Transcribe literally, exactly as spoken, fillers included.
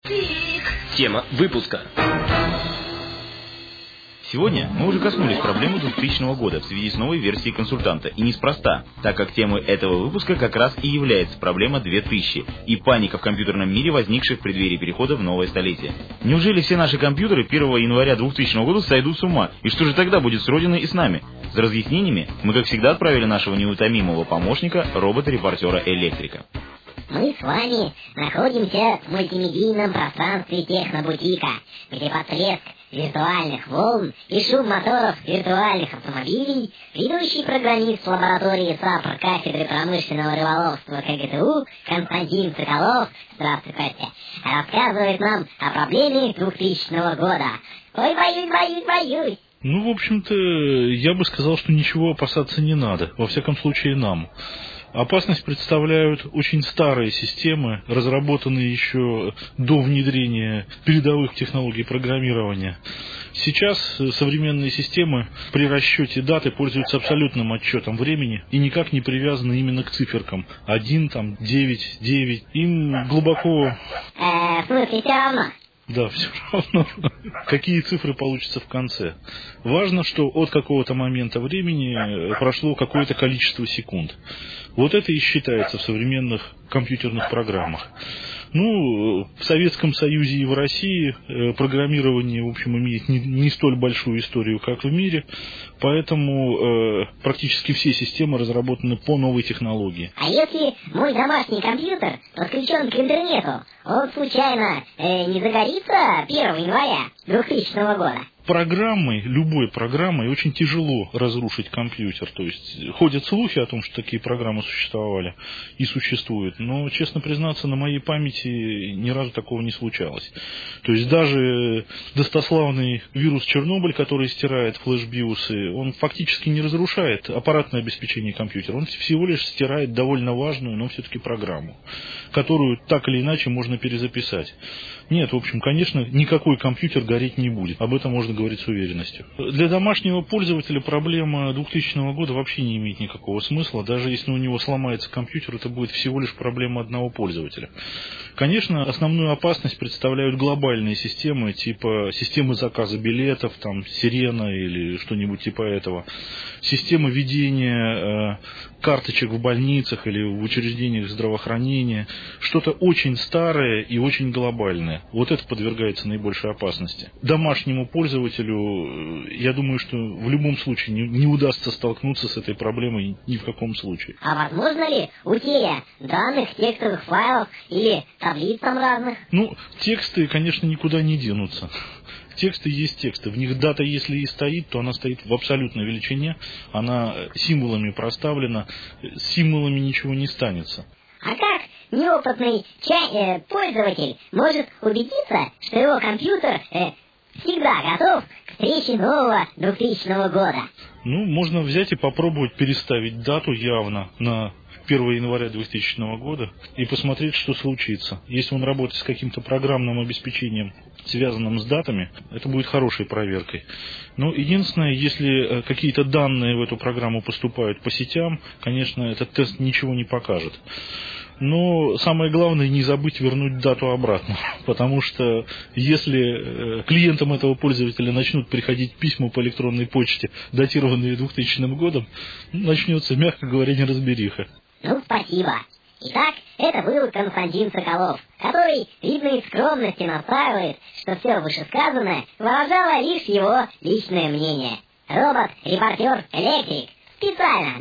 Тема выпуска. Сегодня мы уже коснулись проблемы двухтысячного года в связи с новой версией консультанта, и неспроста, так как темой этого выпуска как раз и является проблема две тысячи и паника в компьютерном мире, возникшая в преддверии перехода в новое столетие. Неужели все наши компьютеры первого января двухтысячного года сойдут с ума, и что же тогда будет с Родиной и с нами? За разъяснениями мы, как всегда, отправили нашего неутомимого помощника, робота-репортера Электрика. Мы с вами находимся в мультимедийном пространстве технобутика, где под треск виртуальных волн и шум моторов виртуальных автомобилей ведущий программист лаборатории САПР кафедры промышленного рыболовства КГТУ Константин Соколов, здравствуй, Костя, рассказывает нам о проблеме двухтысячного года. Ой, боюсь, боюсь, боюсь. Ну, в общем-то, я бы сказал, что ничего опасаться не надо, во всяком случае нам. Опасность представляют очень старые системы, разработанные еще до внедрения передовых технологий программирования. Сейчас современные системы при расчете даты пользуются абсолютным отчетом времени и никак не привязаны именно к циферкам. Один, там, девять, девять. Им глубоко... Э, в смысле, все равно? Да, все равно, какие цифры получатся в конце. Важно, что от какого-то момента времени прошло какое-то количество секунд. Вот это и считается в современных компьютерных программах. Ну, в Советском Союзе и в России программирование, в общем, имеет не, не столь большую историю, как в мире, поэтому э, практически все системы разработаны по новой технологии. А если мой домашний компьютер подключен к интернету, он случайно э, не загорится первого января двухтысячного года? Программой, любой программой очень тяжело разрушить компьютер. То есть ходят слухи о том, что такие программы существовали и существуют, но, честно признаться, на моей памяти ни разу такого не случалось. То есть даже достославный вирус Чернобыль, который стирает флеш-биосы, он фактически не разрушает аппаратное обеспечение компьютера. Он всего лишь стирает довольно важную, но все-таки программу, которую так или иначе можно перезаписать. Нет, в общем, конечно, никакой компьютер гореть не будет. Об этом можно говорить с уверенностью. Для домашнего пользователя проблема двухтысячного года вообще не имеет никакого смысла. Даже если у него сломается компьютер, это будет всего лишь проблема одного пользователя. Конечно, основную опасность представляют глобальные системы, типа системы заказа билетов, там, Сирена или что-нибудь типа этого. Системы ведения э, карточек в больницах или в учреждениях здравоохранения. Что-то очень старое и очень глобальное. Вот это подвергается наибольшей опасности. Домашнему пользователю, я думаю, что в любом случае не, не удастся столкнуться с этой проблемой ни в каком случае. А возможно ли утеря данных, текстовых файлов или таблиц там разных? Ну, тексты, конечно, никуда не денутся. Тексты есть тексты. В них дата, если и стоит, то она стоит в абсолютной величине. Она символами проставлена. С символами ничего не станется. А как неопытный ча- э, пользователь может убедиться, что его компьютер э, всегда готов к встрече нового двухтысячного года? Ну, можно взять и попробовать переставить дату явно на первого января двухтысячного года и посмотреть, что случится. Если он работает с каким-то программным обеспечением, связанным с датами, это будет хорошей проверкой. Но единственное, если какие-то данные в эту программу поступают по сетям, конечно, этот тест ничего не покажет. Но самое главное не забыть вернуть дату обратно, потому что если клиентам этого пользователя начнут приходить письма по электронной почте, датированные двухтысячным годом, начнется, мягко говоря, неразбериха. Ну, спасибо. Итак, это был Константин Соколов, который, видно, из скромности настаивает, что все вышесказанное выражало лишь его личное мнение. Робот-репортер Электрик специально